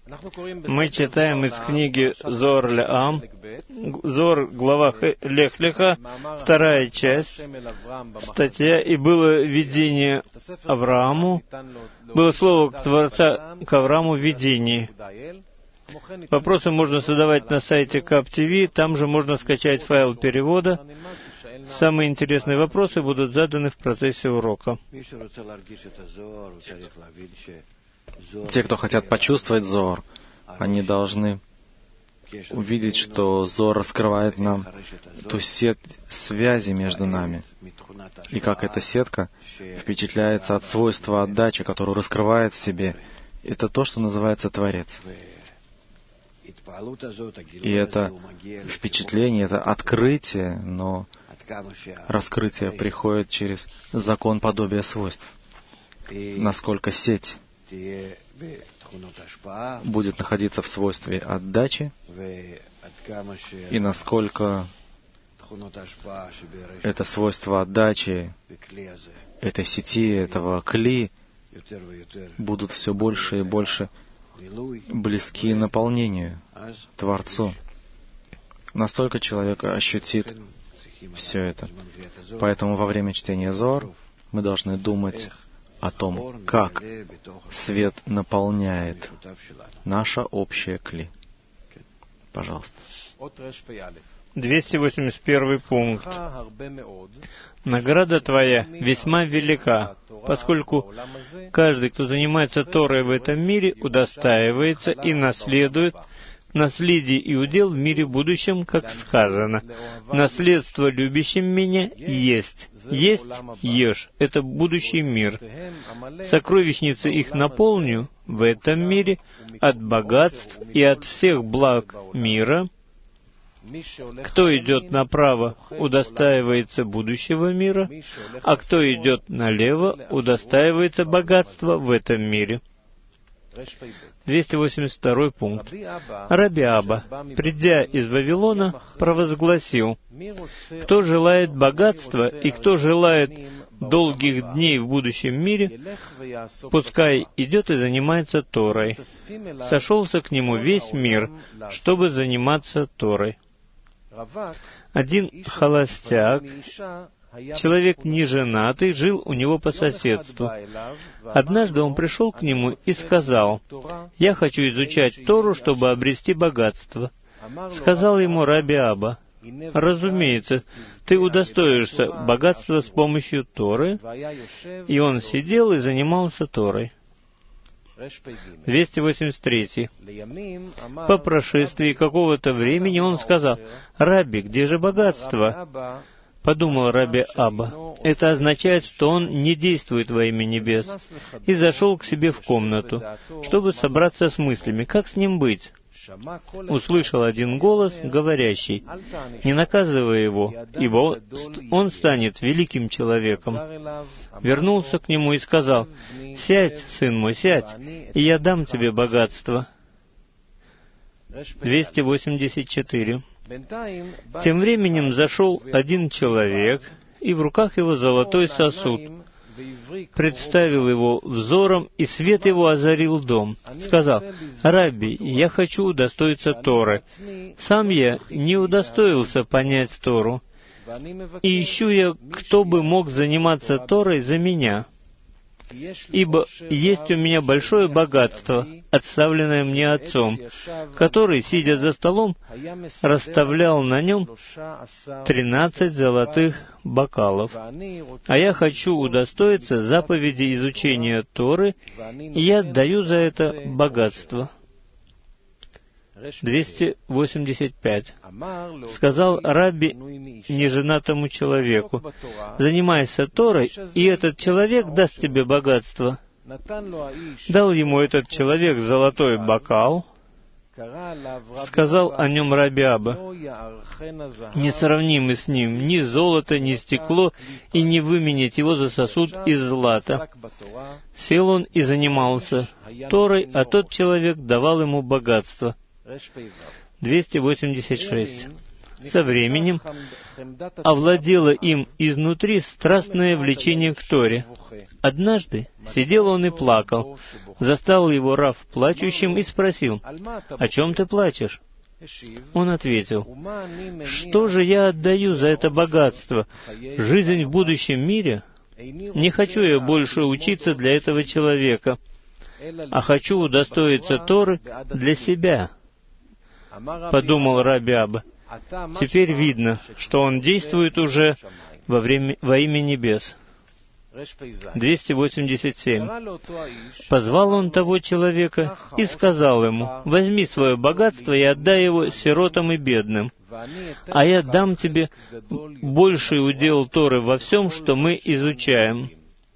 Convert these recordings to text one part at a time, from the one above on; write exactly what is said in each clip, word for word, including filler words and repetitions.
Мы читаем из книги Зоар Ле'ам, Зоар, глава Лех Леха, вторая часть, статья, и было видение Аврааму, было слово Творца к Аврааму в видении. Вопросы можно задавать на сайте кап ти ви, там же можно скачать файл перевода. Самые интересные вопросы будут заданы в процессе урока. Те, кто хотят почувствовать Зоар, они должны увидеть, что Зоар раскрывает нам ту сеть связи между нами, и как эта сетка впечатляется от свойства отдачи, которую раскрывает в себе. Это то, что называется Творец. И это впечатление, это открытие, но раскрытие приходит через закон подобия свойств. Насколько сеть будет находиться в свойстве отдачи, и насколько это свойство отдачи этой сети, этого кли, будут все больше и больше близки наполнению, Творцу. Настолько человек ощутит все это. Поэтому во время чтения Зоар мы должны думать о том, как свет наполняет наше общее кли. Пожалуйста. двести восемьдесят первый пункт. Награда твоя весьма велика, поскольку каждый, кто занимается Торой в этом мире, удостаивается и наследует наследие и удел в мире будущем, как сказано. Наследство любящим меня есть. Есть, ешь. Это будущий мир. Сокровищницы их наполню в этом мире от богатств и от всех благ мира. Кто идет направо, удостаивается будущего мира, а кто идет налево, удостаивается богатства в этом мире. двести восемьдесят второй пункт. Раби Аба, придя из Вавилона, провозгласил: кто желает богатства и кто желает долгих дней в будущем мире, пускай идет и занимается Торой. Сошелся к нему весь мир, чтобы заниматься Торой. Один холостяк, человек неженатый, жил у него по соседству. Однажды он пришел к нему и сказал: «Я хочу изучать Тору, чтобы обрести богатство». Сказал ему Раби Аба: «Разумеется, ты удостоишься богатства с помощью Торы». И он сидел и занимался Торой. двести восемьдесят три. По прошествии какого-то времени он сказал: «Рабби, где же богатство?» Подумал Раби Аба: это означает, что он не действует во имя небес, и зашел к себе в комнату, чтобы собраться с мыслями, как с ним быть. Услышал один голос, говорящий: «Не наказывай его, ибо он станет великим человеком». Вернулся к нему и сказал: «Сядь, сын мой, сядь, и я дам тебе богатство». двести восемьдесят четыре. Тем временем зашел один человек, и в руках его золотой сосуд. Представил его взором, и свет его озарил дом. Сказал: «Рабби, я хочу удостоиться Торы. Сам я не удостоился понять Тору, и ищу я, кто бы мог заниматься Торой за меня. Ибо есть у меня большое богатство, отставленное мне отцом, который, сидя за столом, расставлял на нем тринадцать золотых бокалов. А я хочу удостоиться заповеди изучения Торы, и я отдаю за это богатство». двести восемьдесят пять. Сказал Рабби неженатому человеку: «Занимайся Торой, и этот человек даст тебе богатство». Дал ему этот человек золотой бокал. Сказал о нем Раби Аба: «Несравнимы с ним ни золото, ни стекло, и не выменять его за сосуд из злата». Сел он и занимался Торой, а тот человек давал ему богатство. двести восемьдесят шесть. Со временем овладело им изнутри страстное влечение к Торе. Однажды сидел он и плакал. Застал его Рав плачущим и спросил: «О чем ты плачешь?» Он ответил: «Что же я отдаю за это богатство? Жизнь в будущем мире? Не хочу я больше учиться для этого человека, а хочу удостоиться Торы для себя», — подумал Раби Абба. Теперь видно, что он действует уже во, время, во имя небес. двести восемьдесят семь. Позвал он того человека и сказал ему: «Возьми свое богатство и отдай его сиротам и бедным, а я дам тебе больший удел Торы во всем, что мы изучаем».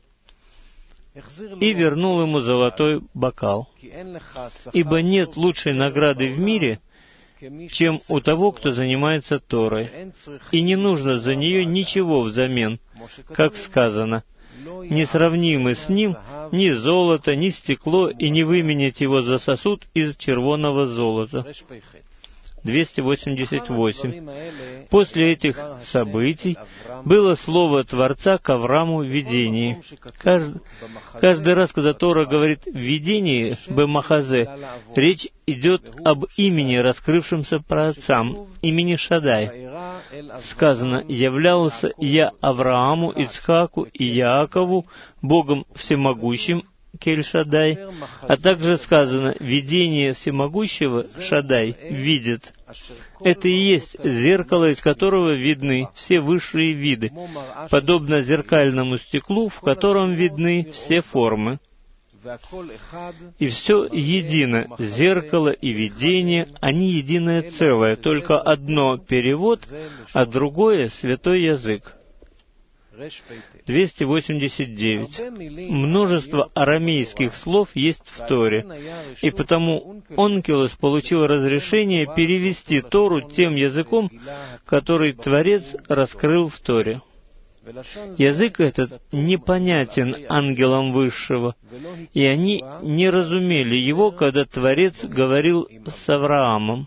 И вернул ему золотой бокал. Ибо нет лучшей награды в мире, чем у того, кто занимается Торой, и не нужно за нее ничего взамен, как сказано: «Несравнимы с ним ни золото, ни стекло, и не выменять его за сосуд из червонного золота». двести восемьдесят восемь. После этих событий было слово Творца к Аврааму в видении. Каждый, каждый раз, когда Тора говорит «в видении» бемахазе, речь идет об имени, раскрывшемся праотцам, имени Шадай. Сказано: «Являлся я Аврааму, Ицхаку и Яакову, Богом всемогущим, Кель-Шадай», а также сказано: «Видение всемогущего Шадай видит». Это и есть зеркало, из которого видны все высшие виды, подобно зеркальному стеклу, в котором видны все формы. И все едино, зеркало и видение, они единое целое, только одно — перевод, а другое — святой язык. двести восемьдесят девять. Множество арамейских слов есть в Торе, и потому Онкелос получил разрешение перевести Тору тем языком, который Творец раскрыл в Торе. Язык этот непонятен ангелам Высшего, и они не разумели его, когда Творец говорил с Авраамом.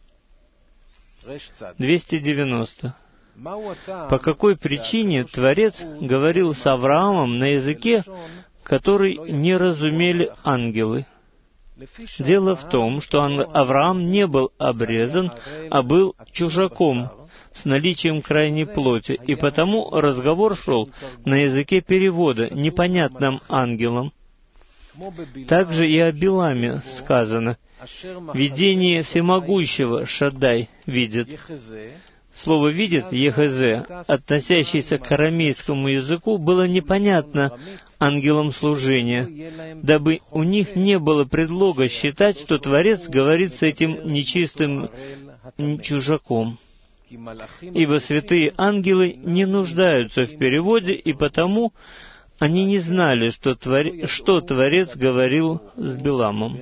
двести девяносто. По какой причине Творец говорил с Авраамом на языке, который не разумели ангелы? Дело в том, что Авраам не был обрезан, а был чужаком с наличием крайней плоти, и потому разговор шел на языке перевода, непонятном ангелам. Также и о Биламе сказано: «Видение всемогущего Шадай видит». Слово «видит» Ехезе, относящееся к арамейскому языку, было непонятно ангелам служения, дабы у них не было предлога считать, что Творец говорит с этим нечистым чужаком. Ибо святые ангелы не нуждаются в переводе, и потому они не знали, что, твор... что Творец говорил с Биламом.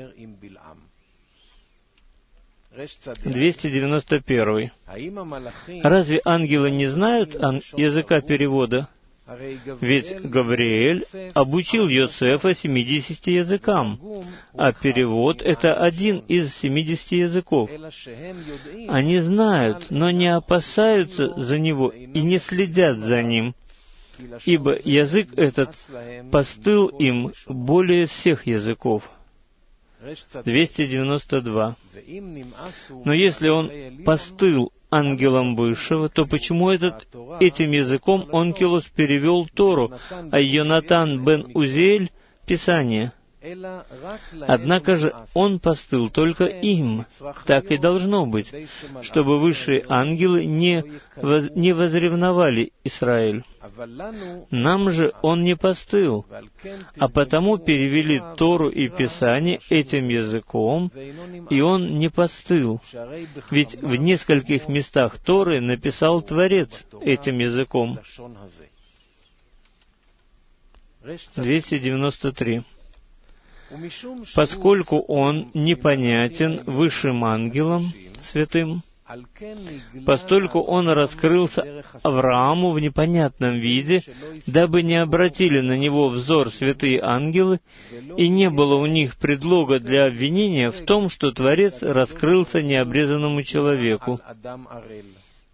двести девяносто один. Разве ангелы не знают языка перевода? Ведь Гавриэль обучил Йосефа семидесяти языкам, а перевод — это один из семидесяти языков. Они знают, но не опасаются за него и не следят за ним, ибо язык этот постыл им более всех языков. двести девяносто два. Но если он постыл ангелом Высшего, то почему этот, этим языком Онкелос перевел Тору, а Йонатан бен Узиэль — Писание? Однако же он постыл только им. Так и должно быть, чтобы высшие ангелы не, воз, не возревновали Израиль. Нам же он не постыл, а потому перевели Тору и Писание этим языком, и он не постыл. Ведь в нескольких местах Торы написал Творец этим языком. двести девяносто три. Поскольку он непонятен высшим ангелам, святым, постольку он раскрылся Аврааму в непонятном виде, дабы не обратили на него взор святые ангелы, и не было у них предлога для обвинения в том, что Творец раскрылся необрезанному человеку.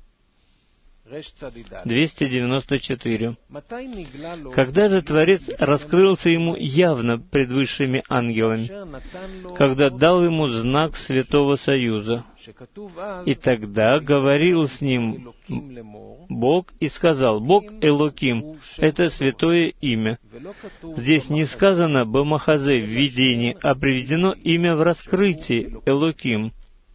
двести девяносто четыре. Когда же Творец раскрылся ему явно пред высшими ангелами, когда дал ему знак Святого Союза, и тогда говорил с ним Бог и сказал: Бог Элоким — это святое имя. Здесь не сказано Бамахазе в видении, а приведено имя в раскрытии Элоким.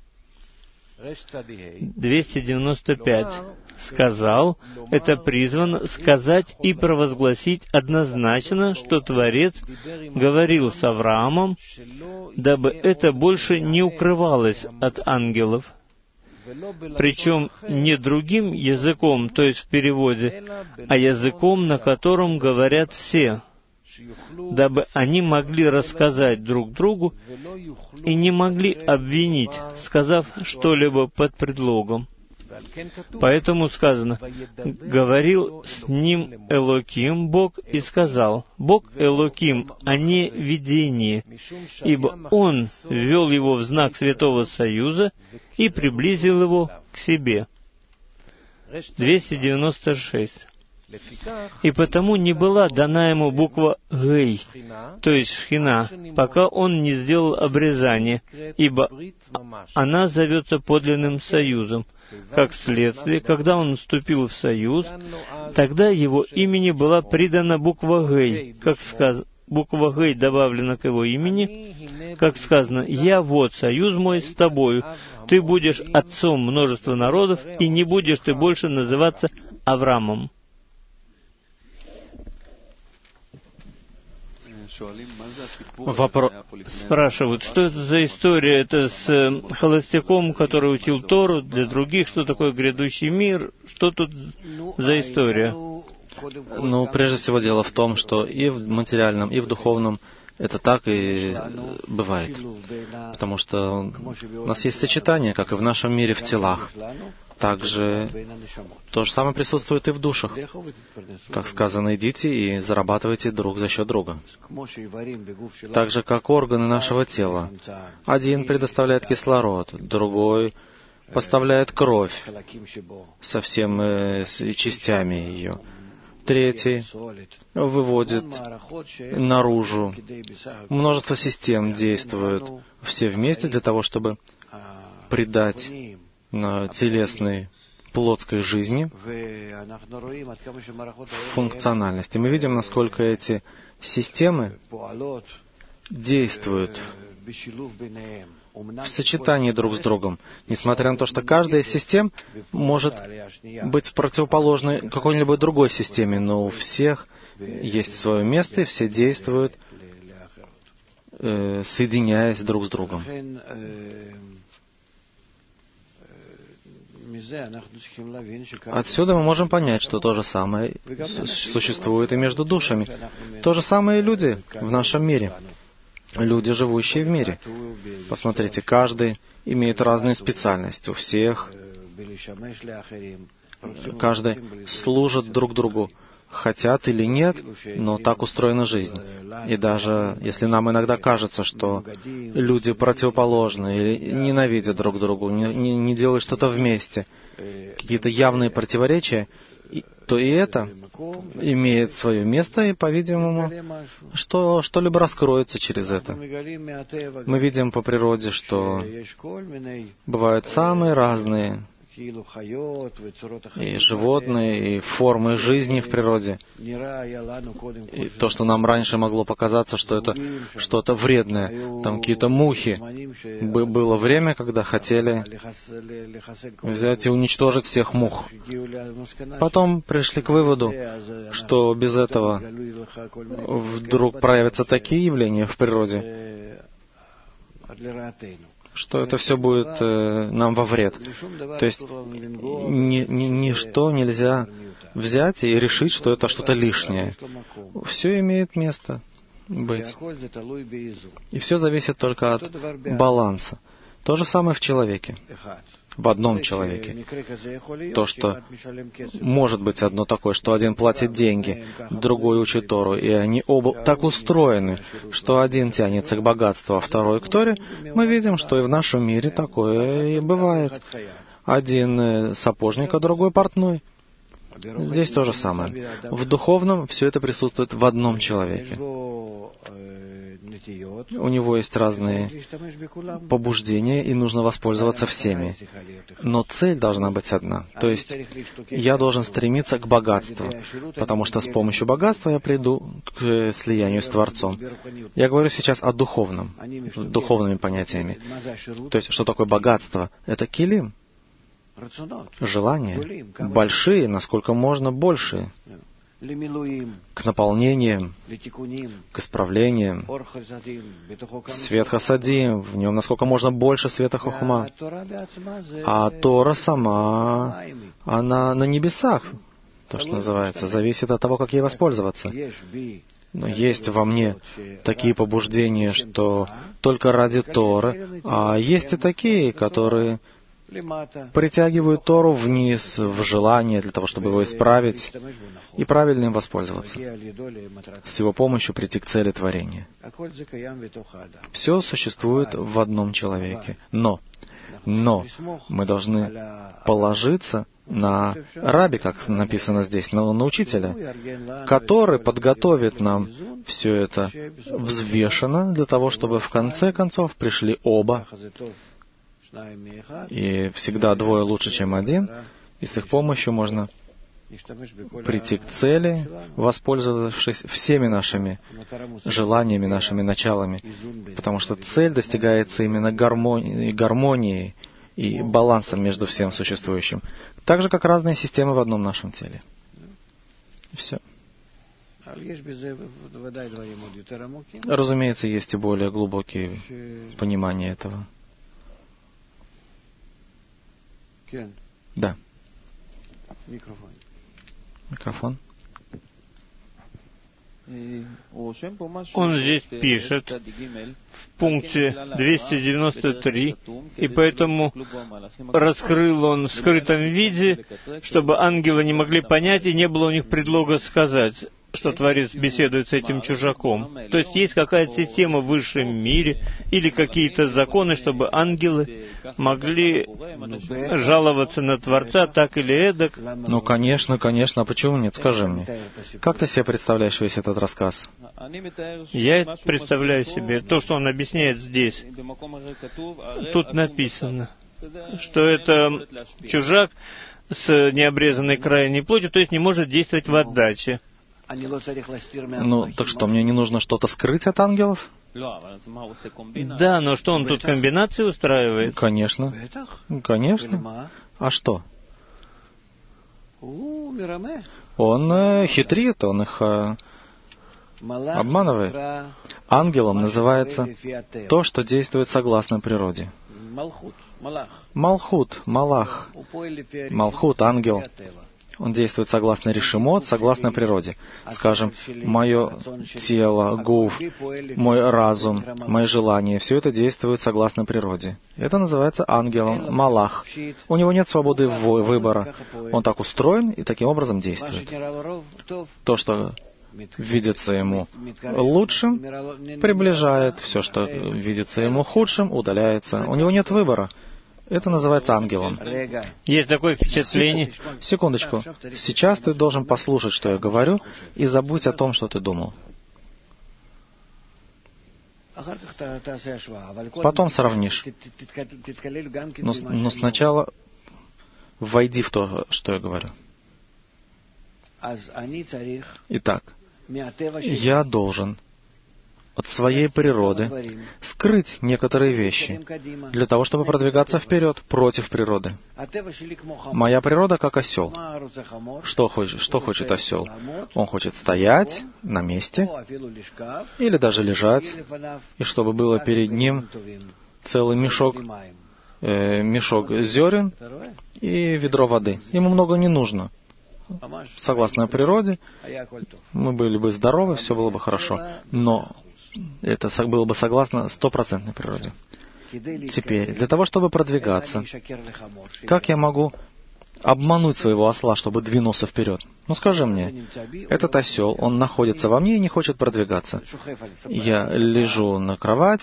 двести девяносто пять. Сказал — это призвано сказать и провозгласить однозначно, что Творец говорил с Авраамом, дабы это больше не укрывалось от ангелов. Причем не другим языком, то есть в переводе, а языком, на котором говорят все, дабы они могли рассказать друг другу и не могли обвинить, сказав что-либо под предлогом. Поэтому сказано: «Говорил с ним Элоким, Бог, и сказал». Бог Элоким, а не видение, ибо Он ввел его в знак Святого Союза и приблизил его к себе. двести девяносто шесть. И потому не была дана ему буква «Гей», то есть Шхина, пока он не сделал обрезание, ибо она зовется подлинным союзом. Как следствие, когда он вступил в союз, тогда его имени была придана буква «Гей», как сказано, буква «Гей» добавлена к его имени, как сказано: «Я вот союз мой с тобою, ты будешь отцом множества народов, и не будешь ты больше называться Авраамом». Вопро... Спрашивают, что это за история? Это с э, холостяком, который учил Тору для других, что такое грядущий мир? Что тут за история? Ну, прежде всего, дело в том, что и в материальном, и в духовном это так и бывает. Потому что у нас есть сочетание, как и в нашем мире, в телах. Также то же самое присутствует и в душах. Как сказано, идите и зарабатывайте друг за счет друга. Так же, как органы нашего тела. Один предоставляет кислород, другой поставляет кровь со всеми частями ее. Третий выводит наружу. Множество систем действуют все вместе для того, чтобы придать телесной, плотской жизни функциональность. И мы видим, насколько эти системы действуют в сочетании друг с другом, несмотря на то, что каждая из систем может быть противоположной какой-нибудь другой системе, но у всех есть свое место, и все действуют, э, соединяясь друг с другом. Отсюда мы можем понять, что то же самое существует и между душами. То же самое и люди в нашем мире. Люди, живущие в мире. Посмотрите, каждый имеет разные специальности. У всех каждый служит друг другу, хотят или нет, но так устроена жизнь. И даже если нам иногда кажется, что люди противоположны или ненавидят друг друга, не, не, не делают что-то вместе, какие-то явные противоречия, то и это имеет свое место, и, по-видимому, что что-либо раскроется через это. Мы видим по природе, что бывают самые разные и животные, и формы жизни в природе. И то, что нам раньше могло показаться, что это что-то вредное, там какие-то мухи. Было время, когда хотели взять и уничтожить всех мух. Потом пришли к выводу, что без этого вдруг проявятся такие явления в природе, что это все будет э, нам во вред. То есть ни, ни, ничто нельзя взять и решить, что это что-то лишнее. Все имеет место быть. И все зависит только от баланса. То же самое в человеке. В одном человеке. То, что может быть одно такое, что один платит деньги, другой учит Тору, и они оба так устроены, что один тянется к богатству, а второй к Торе, мы видим, что и в нашем мире такое и бывает. Один сапожник, а другой портной. Здесь то же самое. В духовном все это присутствует в одном человеке. У него есть разные побуждения, и нужно воспользоваться всеми. Но цель должна быть одна. То есть я должен стремиться к богатству, потому что с помощью богатства я приду к слиянию с Творцом. Я говорю сейчас о духовном, духовными понятиями. То есть, что такое богатство? Это килим. Желания. Большие, насколько можно больше. К наполнениям, к исправлениям. Свет хасадим, в нем насколько можно больше света хохма. А Тора сама, она на небесах, то, что называется, зависит от того, как ей воспользоваться. Но есть во мне такие побуждения, что только ради Торы, а есть и такие, которые притягивают Тору вниз, в желание для того, чтобы его исправить и правильно им воспользоваться. С его помощью прийти к цели творения. Все существует в одном человеке. Но, но мы должны положиться на раби, как написано здесь, на, на учителя, который подготовит нам все это взвешенно для того, чтобы в конце концов пришли оба. И всегда двое лучше, чем один, и с их помощью можно прийти к цели, воспользовавшись всеми нашими желаниями, нашими началами, потому что цель достигается именно гармонией, гармонией и балансом между всем существующим, так же, как разные системы в одном нашем теле. Все. Разумеется, есть и более глубокие понимания этого. Да. Микрофон. Микрофон. Он здесь пишет в пункте двести девяносто три, и поэтому раскрыл он в скрытом виде, чтобы ангелы не могли понять, и не было у них предлога сказать, что Творец беседует с этим чужаком. То есть есть какая-то система в высшем мире или какие-то законы, чтобы ангелы могли жаловаться на Творца так или эдак. Ну, конечно, конечно. А почему нет? Скажи мне. Как ты себе представляешь весь этот рассказ? Я представляю себе то, что он объясняет здесь. Тут написано, что это чужак с необрезанной крайней плотью, то есть не может действовать в отдаче. Ну, так что, мне не нужно что-то скрыть от ангелов? Да, но что он тут комбинации устраивает? Конечно. Конечно. А что? Он э, хитрит, он их э, обманывает. Ангелом называется то, что действует согласно природе. Малхут, Малах. Малхут, ангел. Он действует согласно решимот, согласно природе. Скажем, мое тело, гуф, мой разум, мои желания, все это действует согласно природе. Это называется ангелом, малах. У него нет свободы выбора. Он так устроен и таким образом действует. То, что видится ему лучшим, приближает. Все, что видится ему худшим, удаляется. У него нет выбора. Это называется ангелом. Есть такое впечатление. Секундочку. Сейчас ты должен послушать, что я говорю, и забудь о том, что ты думал. Потом сравнишь. Но, но сначала войди в то, что я говорю. Итак, я должен от своей природы скрыть некоторые вещи для того, чтобы продвигаться вперед против природы. Моя природа как осел. Что хочет, что хочет осел? Он хочет стоять на месте или даже лежать, и чтобы было перед ним целый мешок, э, мешок зерен и ведро воды. Ему много не нужно. Согласно природе, мы были бы здоровы, все было бы хорошо. Но это было бы согласно стопроцентной природе. Теперь, для того, чтобы продвигаться, как я могу обмануть своего осла, чтобы двинулся вперед? Ну скажи мне, этот осел, он находится во мне и не хочет продвигаться. Я лежу на кровати,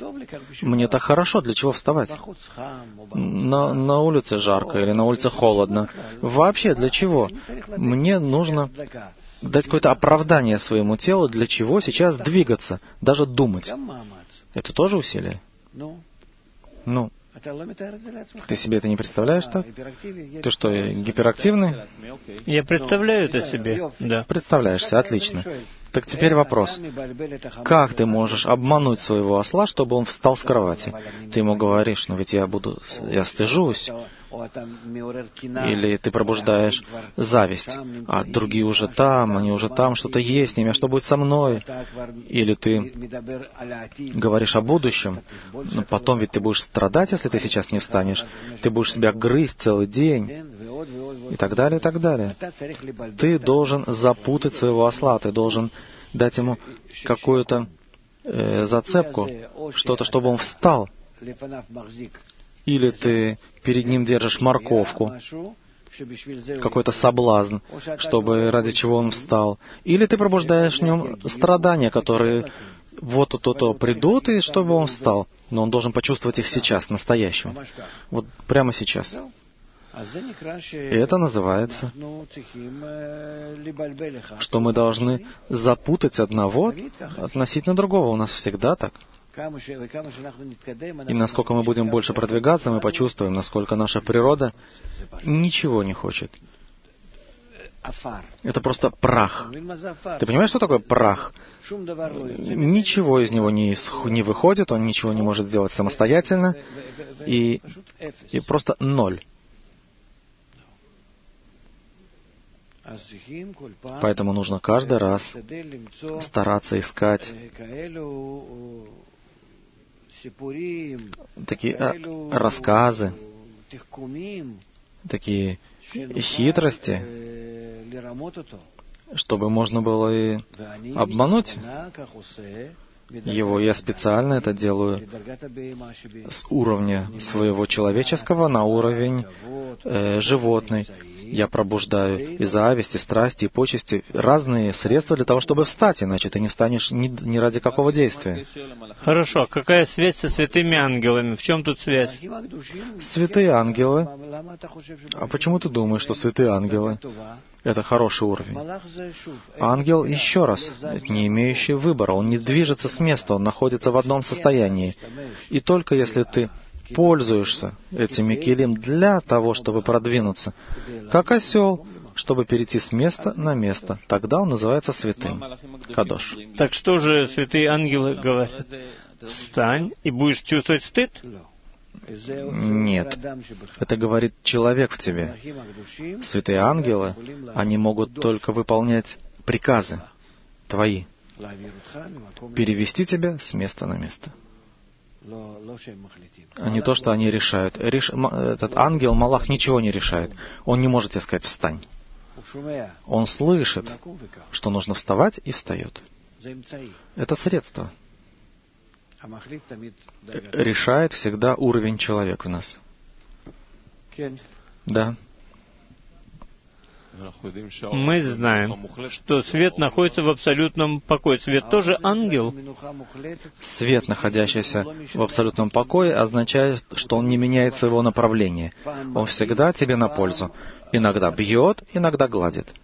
Мне так хорошо, для чего вставать? На, на улице жарко или на улице холодно. Вообще, для чего? Мне нужно дать какое-то оправдание своему телу, для чего сейчас двигаться, даже думать. Это тоже усилие? Ну, ты себе это не представляешь так? Ты что, гиперактивный? Я представляю это себе, да. Представляешься, отлично. Так теперь вопрос. Как ты можешь обмануть своего осла, чтобы он встал с кровати? Ты ему говоришь, ну ведь я буду, я стыжусь. Или ты пробуждаешь зависть, а другие уже там, они уже там, что-то есть с ними, а что будет со мной? Или ты говоришь о будущем, но потом ведь ты будешь страдать, если ты сейчас не встанешь. Ты будешь себя грызть целый день. И так далее, и так далее. Ты должен запутать своего осла, ты должен дать ему какую-то э, зацепку, что-то, чтобы он встал. Или ты перед ним держишь морковку, какой-то соблазн, чтобы ради чего он встал. Или ты пробуждаешь в нем страдания, которые вот то-то придут, и чтобы он встал. Но он должен почувствовать их сейчас, настоящим. Вот прямо сейчас. И это называется, что мы должны запутать одного относительно другого. У нас всегда так. И насколько мы будем больше продвигаться, мы почувствуем, насколько наша природа ничего не хочет. Это просто прах. Ты понимаешь, что такое прах? Ничего из него не, исх... не выходит, он ничего не может сделать самостоятельно, и, и просто ноль. Поэтому нужно каждый раз стараться искать такие рассказы, такие хитрости, чтобы можно было и обмануть его. Я специально это делаю с уровня своего человеческого на уровень э, животный. Я пробуждаю и зависть, и страсти, и почести, разные средства для того, чтобы встать, иначе ты не встанешь ни, ни ради какого действия. Хорошо, какая связь со святыми ангелами? В чем тут связь? Святые ангелы. А почему ты думаешь, что святые ангелы — это хороший уровень? Ангел, еще раз, не имеющий выбора, он не движется с места, он находится в одном состоянии. И только если ты пользуешься этими килим для того, чтобы продвинуться, как осел, чтобы перейти с места на место, тогда он называется святым. Кадош. Так что же святые ангелы говорят? Встань и будешь чувствовать стыд? Нет. Это говорит человек в тебе. Святые ангелы, они могут только выполнять приказы твои, перевести тебя с места на место. А не то, что они решают. Реш... Этот ангел, Малах, ничего не решает. Он не может тебе сказать «встань». Он слышит, что нужно вставать, и встает. Это средство. Решает всегда уровень человека в нас. Да. Мы знаем, что свет находится в абсолютном покое. Свет тоже ангел. Свет, находящийся в абсолютном покое, означает, что он не меняет своего направления. Он всегда тебе на пользу. Иногда бьет, иногда гладит.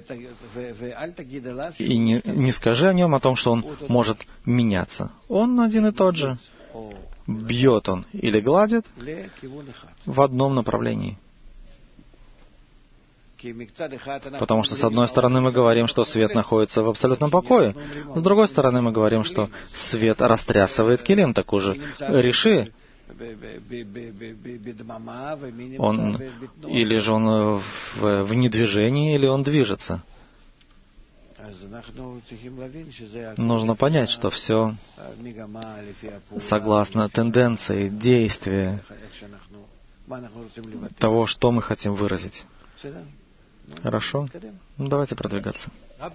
И не, не скажи о нем, о том, что он может меняться. Он один и тот же. Бьет он или гладит в одном направлении. Потому что, с одной стороны, мы говорим, что свет находится в абсолютном покое. С другой стороны, мы говорим, что свет растрясывает килим. Так уже реши. Он, или же он в, в недвижении, или он движется. Нужно понять, что все согласно тенденции, действия того, что мы хотим выразить. Хорошо? Ну, давайте продвигаться.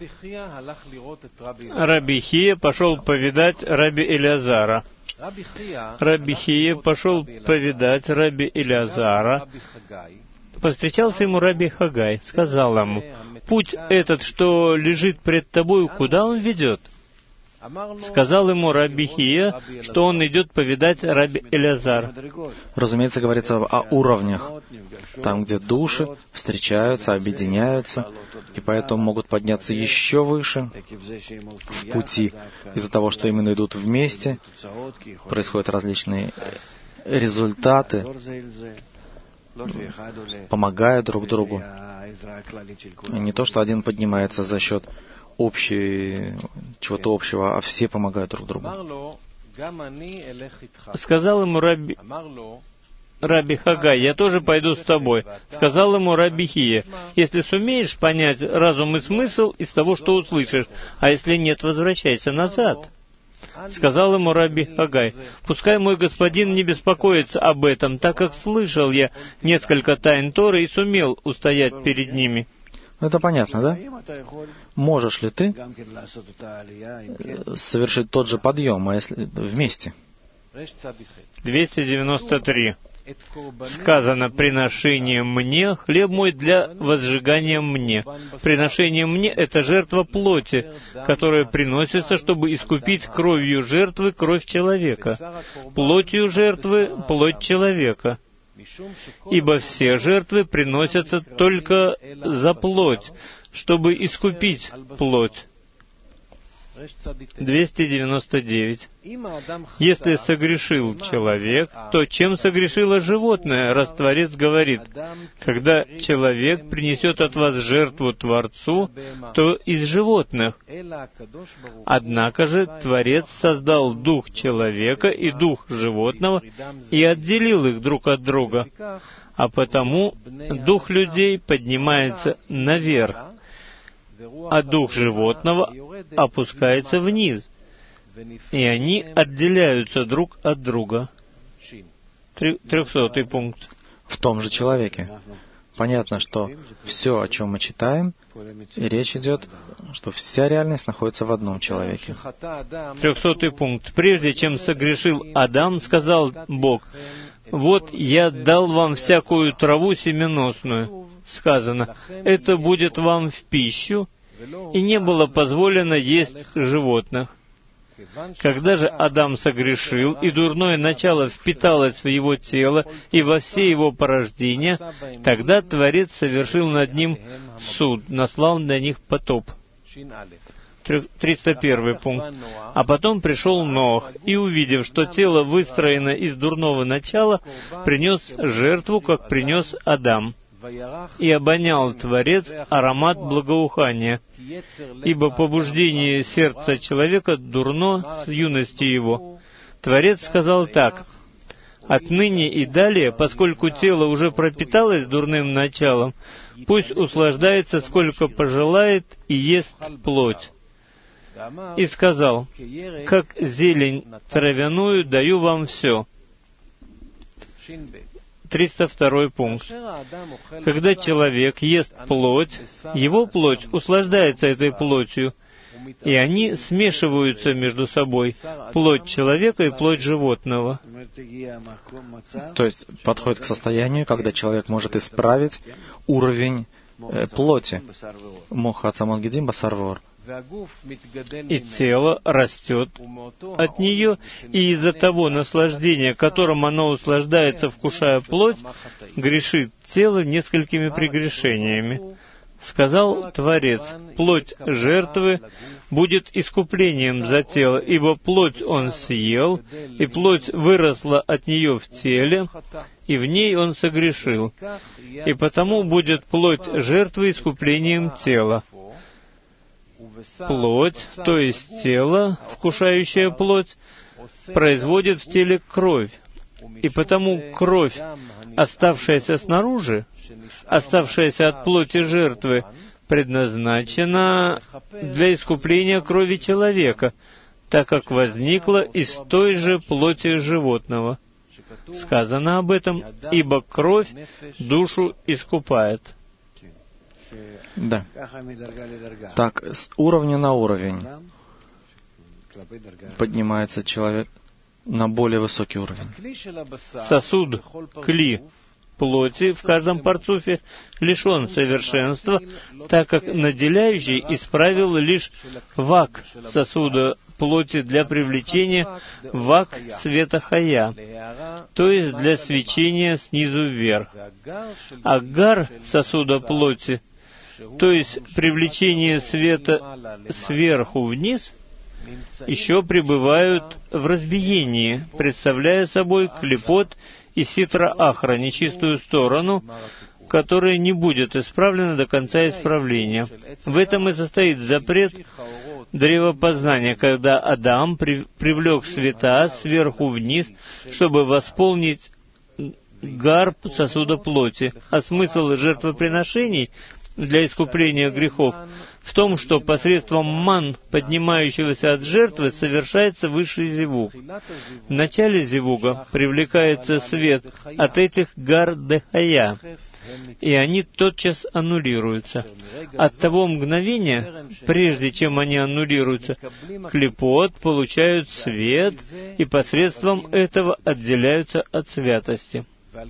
Раби Хия пошел повидать Раби Элиазара. Раби Хия пошел повидать Раби Элиазара. Повстречался ему Раби Хагай, сказал ему: «Путь этот, что лежит пред тобою, куда он ведет?» Сказал ему Раби Хия, что он идет повидать Раби Элиазара. Разумеется, говорится о уровнях, там, где души встречаются, объединяются, и поэтому могут подняться еще выше в пути. Из-за того, что именно идут вместе, происходят различные результаты, помогают друг другу. Не то, что один поднимается за счет общей, чего-то общего, а все помогают друг другу. Сказал ему Раби, Раби Хагай, я тоже пойду с тобой. Сказал ему Раби Хия, если сумеешь понять разум и смысл из того, что услышишь, а если нет, возвращайся назад. Сказал ему Раби Хагай, пускай мой господин не беспокоится об этом, так как слышал я несколько тайн Торы и сумел устоять перед ними. Это понятно, да? Можешь ли ты совершить тот же подъем, а если вместе? двести девяносто три. Сказано, приношение мне, хлеб мой для возжигания мне. Приношение мне — это жертва плоти, которая приносится, чтобы искупить кровью жертвы кровь человека, плотью жертвы плоть человека. Ибо все жертвы приносятся только за плоть, чтобы искупить плоть. двести девяносто девять. Если согрешил человек, то чем согрешило животное, раз Творец говорит, когда человек принесет от вас жертву Творцу, то из животных. Однако же Творец создал дух человека и дух животного и отделил их друг от друга, а потому дух людей поднимается наверх, а дух животного опускается вниз, и они отделяются друг от друга. Трехсотый пункт. В том же человеке. Понятно, что все, о чем мы читаем, речь идет, что вся реальность находится в одном человеке. Трехсотый пункт. Прежде чем согрешил Адам, сказал Бог, «Вот я дал вам всякую траву семеносную». Сказано, «Это будет вам в пищу», и не было позволено есть животных. Когда же Адам согрешил, и дурное начало впиталось в его тело и во все его порождения, тогда Творец совершил над ним суд, наслал на них потоп. триста первый пункт. А потом пришел Ноах, и, увидев, что тело выстроено из дурного начала, принес жертву, как принес Адам. И обонял Творец аромат благоухания, ибо побуждение сердца человека дурно с юности его. Творец сказал так: «Отныне и далее, поскольку тело уже пропиталось дурным началом, пусть услаждается, сколько пожелает, и ест плоть». И сказал: «Как зелень травяную даю вам все». триста второй пункт. Когда человек ест плоть, его плоть услаждается этой плотью, и они смешиваются между собой, плоть человека и плоть животного. То есть подходит к состоянию, когда человек может исправить уровень э, плоти. Моха Ацамон Гидим Басарвор. И тело растет от нее, и из-за того наслаждения, которым оно услаждается, вкушая плоть, грешит тело несколькими прегрешениями. Сказал Творец: «Плоть жертвы будет искуплением за тело, ибо плоть он съел, и плоть выросла от нее в теле, и в ней он согрешил, и потому будет плоть жертвы искуплением тела». Плоть, то есть тело, вкушающее плоть, производит в теле кровь, и потому кровь, оставшаяся снаружи, оставшаяся от плоти жертвы, предназначена для искупления крови человека, так как возникла из той же плоти животного. Сказано об этом: «Ибо кровь душу искупает». Да. Так, с уровня на уровень поднимается человек на более высокий уровень. Сосуд, кли, плоти в каждом парцуфе лишен совершенства, так как наделяющий исправил лишь вак сосуда плоти для привлечения вак света хая, то есть для свечения снизу вверх. А гар сосуда плоти, то есть привлечение света сверху вниз, еще пребывают в разбиении, представляя собой клипот и ситра ахра, нечистую сторону, которая не будет исправлена до конца исправления. В этом и состоит запрет древа познания, когда Адам при, привлек света сверху вниз, чтобы восполнить гар сосуда плоти. А смысл жертвоприношений для искупления грехов в том, что посредством ман, поднимающегося от жертвы, совершается высший зивуг. В начале зивуга привлекается свет от этих гар дехая, и они тотчас аннулируются. От того мгновения, прежде чем они аннулируются, клипот получают свет, и посредством этого отделяются от святости.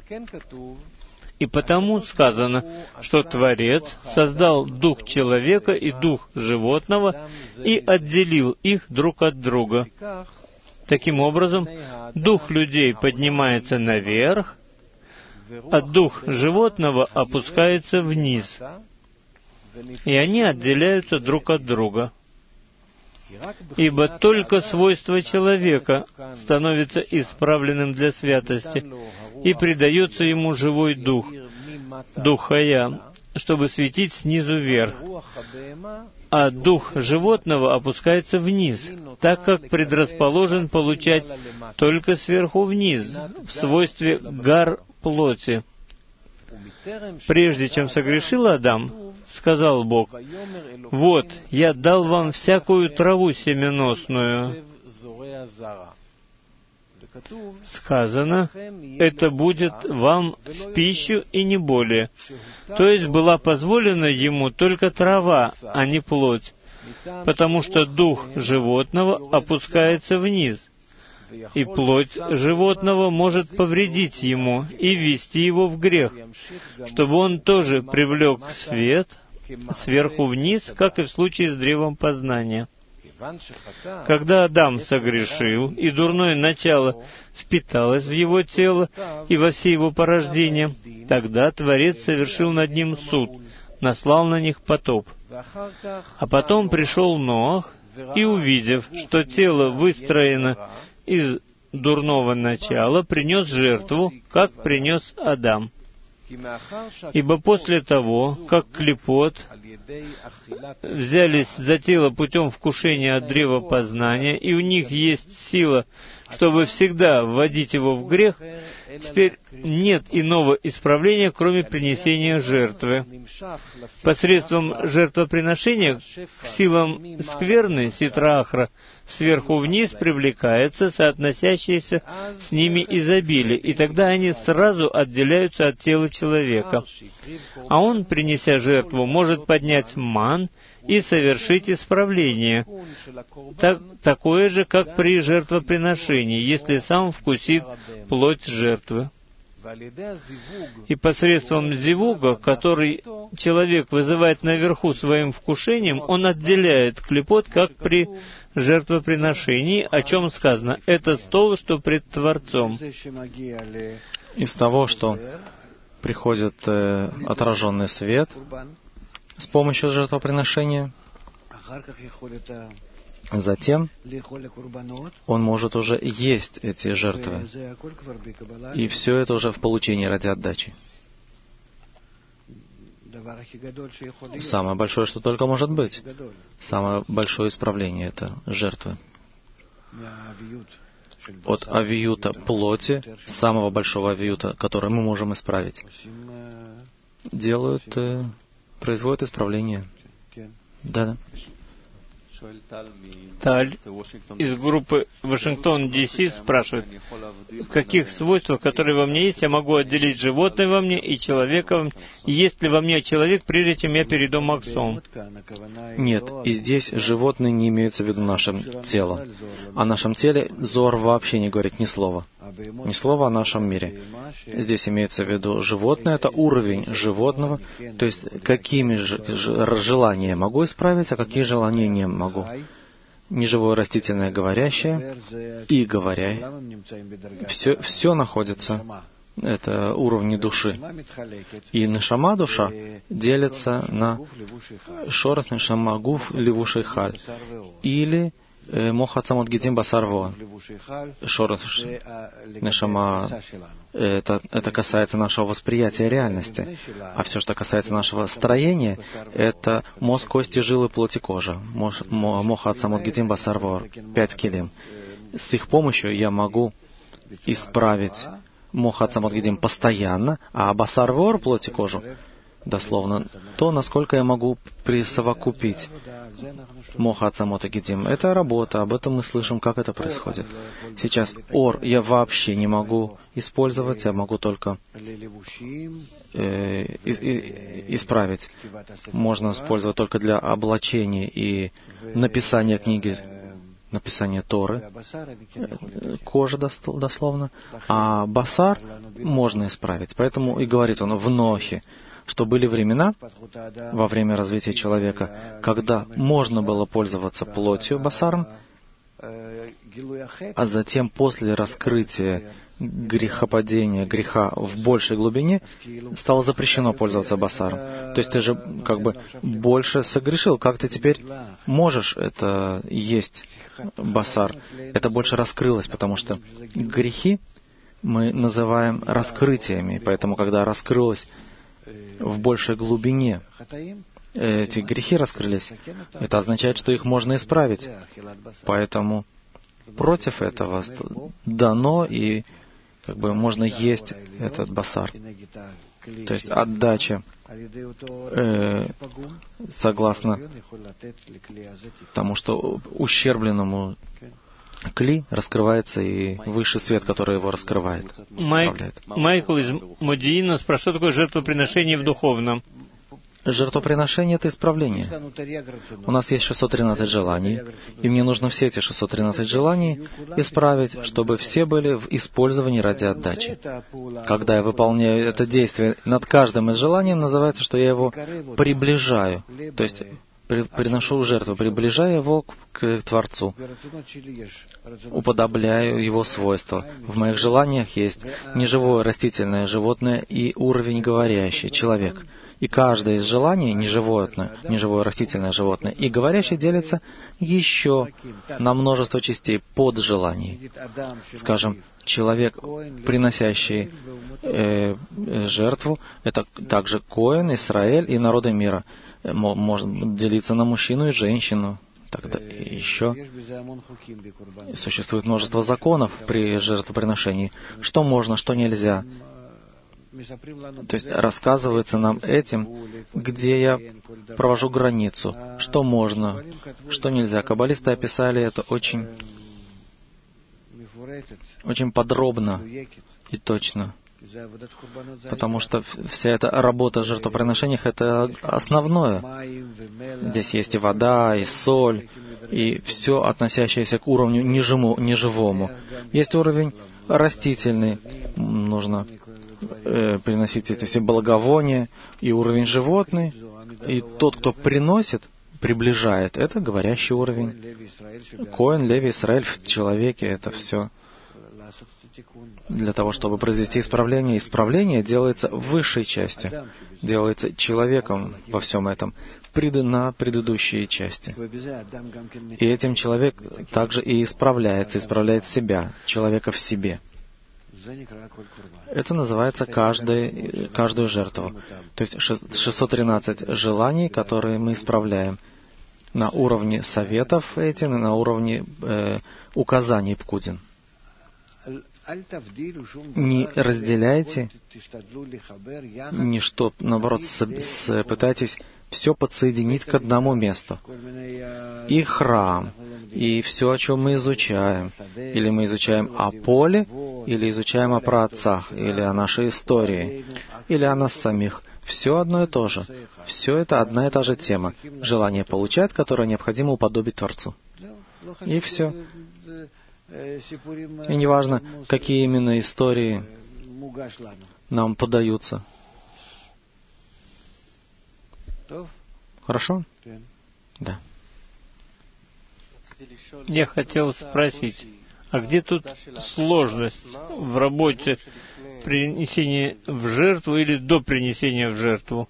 И потому сказано, что Творец создал дух человека и дух животного и отделил их друг от друга. Таким образом, дух людей поднимается наверх, а дух животного опускается вниз, и они отделяются друг от друга. Ибо только свойство человека становится исправленным для святости, и придается ему живой дух, дух хая, чтобы светить снизу вверх. А дух животного опускается вниз, так как предрасположен получать только сверху вниз, в свойстве гар плоти. Прежде чем согрешил Адам, сказал Бог: «Вот, я дал вам всякую траву семеносную». Сказано, это будет вам в пищу и не более. То есть была позволена ему только трава, а не плоть, потому что дух животного опускается вниз, и плоть животного может повредить ему и ввести его в грех, чтобы он тоже привлек свет сверху вниз, как и в случае с древом познания. Когда Адам согрешил, и дурное начало впиталось в его тело и во все его порождения, тогда Творец совершил над ним суд, наслал на них потоп. А потом пришел Ноах, и, увидев, что тело выстроено из дурного начала, принес жертву, как принес Адам. Ибо после того, как клипот взялись за тело путем вкушения от древа познания, и у них есть сила, чтобы всегда вводить его в грех, теперь нет иного исправления, кроме принесения жертвы. Посредством жертвоприношения к силам скверны, ситра ахра, сверху вниз привлекается соотносящееся с ними изобилие, и тогда они сразу отделяются от тела человека. А он, принеся жертву, может поднять ман и совершить исправление, так, такое же, как при жертвоприношении, если сам вкусит плоть жертвы. И посредством зивуга, который человек вызывает наверху своим вкушением, он отделяет клипот, как при жертвоприношении, о чем сказано: «Это стол, что пред Творцом». Из того, что приходит э, отраженный свет с помощью жертвоприношения, затем он может уже есть эти жертвы. И все это уже в получении ради отдачи. Самое большое, что только может быть. Самое большое исправление — это жертвы. От авиюта плоти, самого большого авиюта, который мы можем исправить, делают, э, производят исправление. Да-да. Таль из группы Вашингтон, Ди Си спрашивает: в каких свойствах, которые во мне есть, я могу отделить животное во мне и человека во мне? И есть ли во мне человек, прежде чем я перейду Максом? Нет, и здесь животные не имеются в виду нашем теле. О нашем теле Зоар вообще не говорит ни слова. Ни слова о нашем мире. Здесь имеется в виду животное, это уровень животного, то есть какими же желания я могу исправить, а какие желания не могу. неживое растительное говорящее и говоря. Все, все находится, это уровни души. И нешама душа делится на шорот нешама гуф левушей халь или Мохат самот гидим басар вон. Шорот нешама, это, это касается нашего восприятия реальности. А все, что касается нашего строения, это мозг, кости, жилы, плоть и кожа. Мохат самот гидим басар вон. Пять килим. С их помощью я могу исправить Мохат самот гидим постоянно, а басар вор, плоть и кожу, дословно, то, насколько я могу присовокупить Мохат самот гидим. Это работа, об этом мы слышим, как это происходит. Сейчас ор я вообще не могу использовать, я могу только э, и, и, исправить. Можно использовать только для облачения и написания книги, написания Торы, кожа дословно, а басар можно исправить. Поэтому и говорит он в Нохе, что были времена, во время развития человека, когда можно было пользоваться плотью, басаром, а затем после раскрытия грехопадения, греха в большей глубине, стало запрещено пользоваться басаром. То есть ты же как бы больше согрешил. Как ты теперь можешь это есть, басар? Это больше раскрылось, потому что грехи мы называем раскрытиями. Поэтому, когда раскрылось в большей глубине эти грехи раскрылись, это означает, что их можно исправить. Поэтому против этого дано, и как бы можно есть этот басар. То есть отдача, э, согласно тому, что ущербленному кли раскрывается и высший свет, который его раскрывает. Майк, Майкл из Модиина спрашивает, что такое жертвоприношение в духовном? Жертвоприношение — это исправление. У нас есть шестьсот тринадцать желаний, и мне нужно все эти шестьсот тринадцать желаний исправить, чтобы все были в использовании ради отдачи. Когда я выполняю это действие над каждым из желаний, называется, что я его приближаю, то есть приношу жертву, приближаю его к Творцу, уподобляю его свойства. В моих желаниях есть неживое растительное животное и уровень говорящий, человек. И каждое из желаний, неживое, неживое растительное животное и говорящее, делится еще на множество частей поджеланий. Скажем, человек, приносящий э, жертву, это также Коэн, Исраэль и народы мира. Может делиться на мужчину и женщину. Тогда еще существует множество законов при жертвоприношении. Что можно, что нельзя. То есть рассказывается нам этим, где я провожу границу, что можно, что нельзя. Каббалисты описали это очень, очень подробно и точно. Потому что вся эта работа в жертвоприношениях — это основное. Здесь есть и вода, и соль, и все, относящееся к уровню неживому. Есть уровень растительный, нужно э, приносить эти все благовония, и уровень животный, и тот, кто приносит, приближает, это говорящий уровень. Коэн, Леви, Исраэль в человеке — это все для того, чтобы произвести исправление. Исправление делается высшей частью, делается человеком во всем этом, на предыдущие части. И этим человек также и исправляется, исправляет себя, человека в себе. Это называется каждый, каждую жертву. То есть шестьсот тринадцать желаний, которые мы исправляем на уровне советов этих и на уровне э, указаний Пкудин. Не разделяйте ничто, наоборот, с, с, пытайтесь все подсоединить к одному месту. И храм, и все, о чем мы изучаем. Или мы изучаем о поле, или изучаем о праотцах, или о нашей истории, или о нас самих. Все одно и то же. Все это одна и та же тема. Желание получать, которое необходимо уподобить Творцу. И все. И неважно, какие именно истории нам подаются. Хорошо? Да. Я хотел спросить, а где тут сложность в работе принесения в жертву или до принесения в жертву?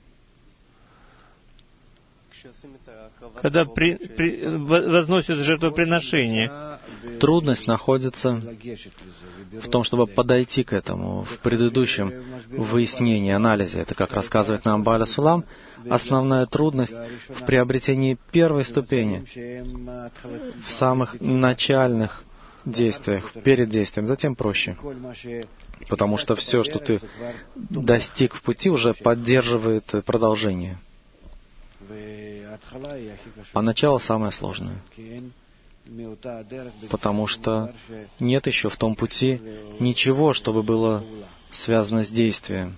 Когда при, при, возносят жертвоприношение. Трудность находится в том, чтобы подойти к этому. В предыдущем выяснении, анализе, это как рассказывает нам Бааля Сулам, основная трудность в приобретении первой ступени, в самых начальных действиях, перед действием, затем проще. Потому что все, что ты достиг в пути, уже поддерживает продолжение. А начало самое сложное. Потому что нет еще в том пути ничего, чтобы было связано с действием.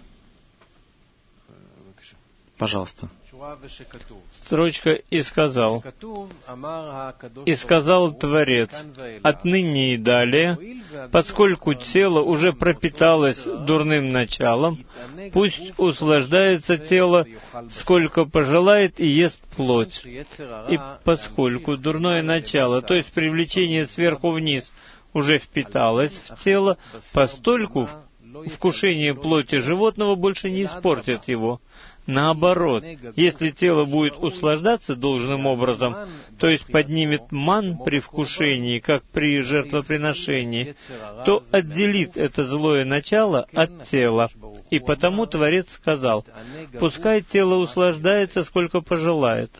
Пожалуйста. Строчка «И сказал». «И сказал Творец, отныне и далее, поскольку тело уже пропиталось дурным началом, пусть услаждается тело, сколько пожелает, и ест плоть. И поскольку дурное начало, то есть привлечение сверху вниз, уже впиталось в тело, постольку вкушение плоти животного больше не испортит его. Наоборот, если тело будет услаждаться должным образом, то есть поднимет ман при вкушении, как при жертвоприношении, то отделит это злое начало от тела. И потому Творец сказал, «Пускай тело услаждается, сколько пожелает».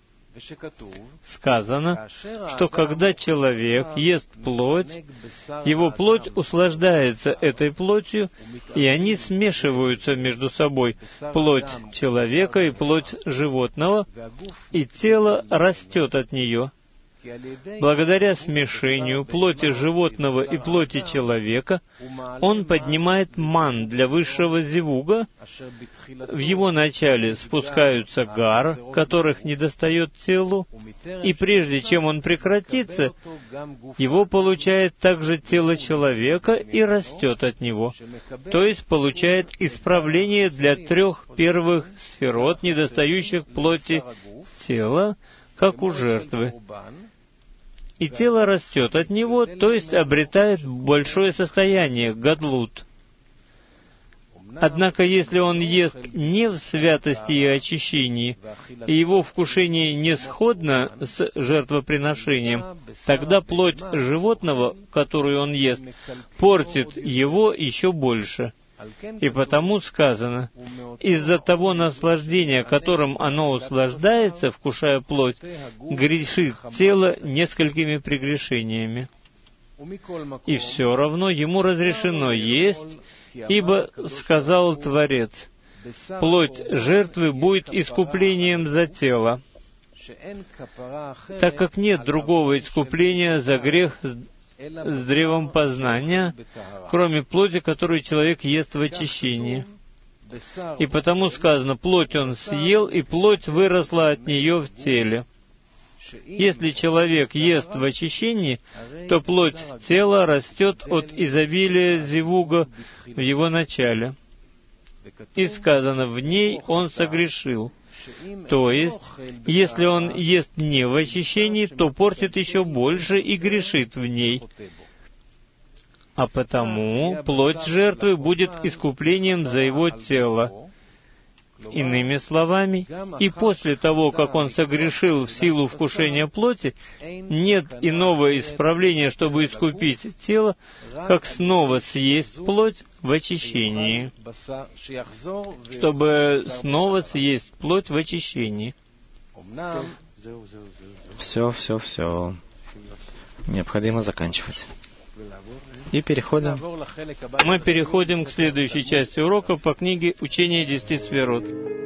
Сказано, что когда человек ест плоть, его плоть услаждается этой плотью, и они смешиваются между собой, плоть человека и плоть животного, и тело растет от нее. Благодаря смешению плоти животного и плоти человека он поднимает ман для высшего зивуга. В его начале спускаются гар, которых недостает телу, и прежде чем он прекратится, его получает также тело человека и растет от него, то есть получает исправление для трех первых сферот, недостающих плоти тела, как у жертвы. И тело растет от него, то есть обретает большое состояние, гадлут. Однако, если он ест не в святости и очищении, и его вкушение не сходно с жертвоприношением, тогда плоть животного, которую он ест, портит его еще больше. И потому сказано, из-за того наслаждения, которым оно услаждается, вкушая плоть, грешит тело несколькими прегрешениями. И все равно ему разрешено есть, ибо сказал Творец, плоть жертвы будет искуплением за тело, так как нет другого искупления за грех с древом познания, кроме плоти, которую человек ест в очищении. И потому сказано, плоть он съел, и плоть выросла от нее в теле. Если человек ест в очищении, то плоть тела растет от изобилия зивуга в его начале. И сказано, в ней он согрешил. То есть, если он ест не в очищении, то портит еще больше и грешит в ней. А потому плоть жертвы будет искуплением за его тело. Иными словами, и после того, как он согрешил в силу вкушения плоти, нет иного исправления, чтобы искупить тело, как снова съесть плоть в очищении, чтобы снова съесть плоть в очищении. Все, все, все. Необходимо заканчивать. И переходим. Мы переходим к следующей части урока по книге «Учение десяти сферот».